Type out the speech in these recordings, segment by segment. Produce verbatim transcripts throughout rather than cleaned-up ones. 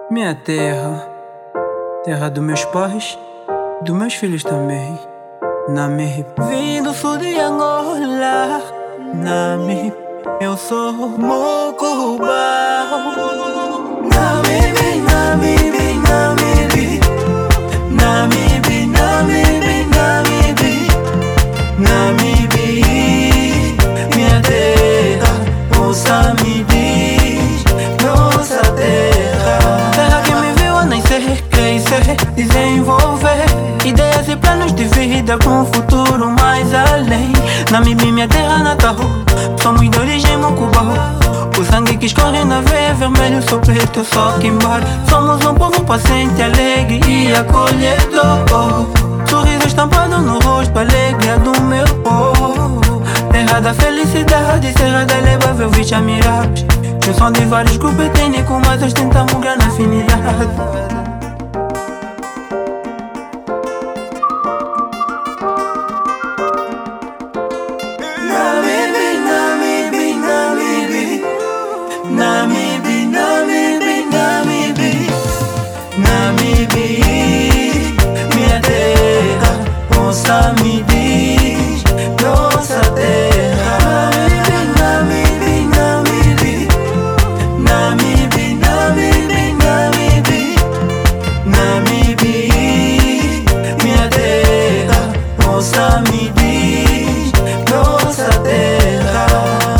Minha terra, terra dos meus pais, dos meus filhos também. Nami, vim do sul de Angola. Nami, eu sou Mocubau. Nami, Nami, Nami, Nami, Nami, Nami, Nami, minha terra, ouça me diz, nossa terra. Terra que me viu a nascer, crescer, desenvolver ideias e planos de vida com um futuro mais além. Namibi, minha terra natal, somos de origem Mocubau. O sangue que escorre na veia, vermelho, sou preto, só quimbar. Somos um povo paciente, alegre e acolhedor. Sorriso estampado no rosto, alegria do meu povo. Terra da felicidade, serra da levável, vista miráveis. Junção de vários grupos étnicos, mas ostentamos grande afinidade. Namibi, Namibi, Namibi, Namibi, minha terra, ouça me diz, nossa terra. Namibi, Namibi, Namibi, Namibi, Namibi, Namibi, minha terra, ouça me diz, nossa terra.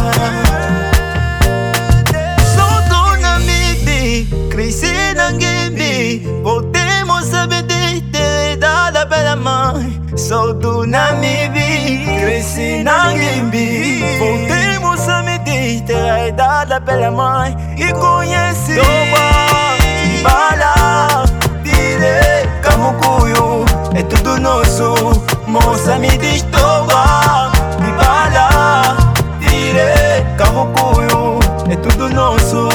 Cresci na Namibi, voltei Moçambique, heredada pela mãe. Sou do Namibi, cresci na Namibi, voltei Moçambique, heredada pela mãe. E conheci Toba, Bala, Dire, Camucuyo, é tudo nosso. Moçambique, Toba, Bala, Dire, Camucuyo, é tudo nosso.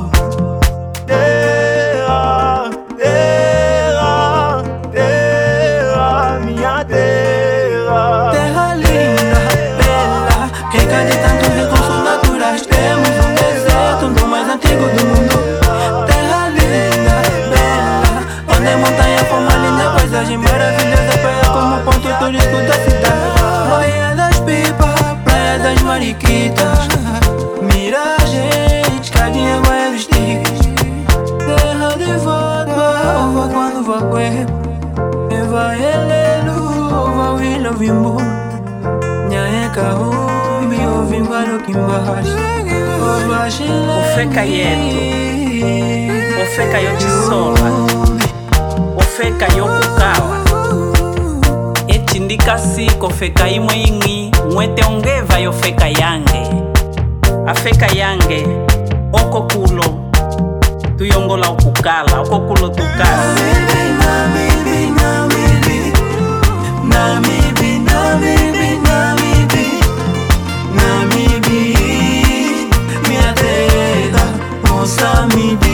Terra, terra, terra, minha terra. Terra linda, bela, rica de tantos recursos naturais. Temos um deserto do mais antigo do mundo. Terra linda, bela, onde a montanha forma linda paisagem maravilhosa, praia como ponto turístico da cidade. Praia das Pipas, praia das Mariquitas, miragem, escadinha, banha dos tigres. Terra de vodka, ova quando vaque, eva elelo, ova wilo vimbo, nyae kahu, mi ovimba no kimbash, ova shile. Ofeka yetu, ofeka yochisola, ofeka yokukawa. Etindika siko ofeka imwe ingi, mwete ongeva yofeka yange. Afeka yange, oko kulo. Tuyongola ukukala, okokulo tukala. Namibi, Namibi, Namibi, Namibi, Namibi, Namibi, minha terra, ouça me diz.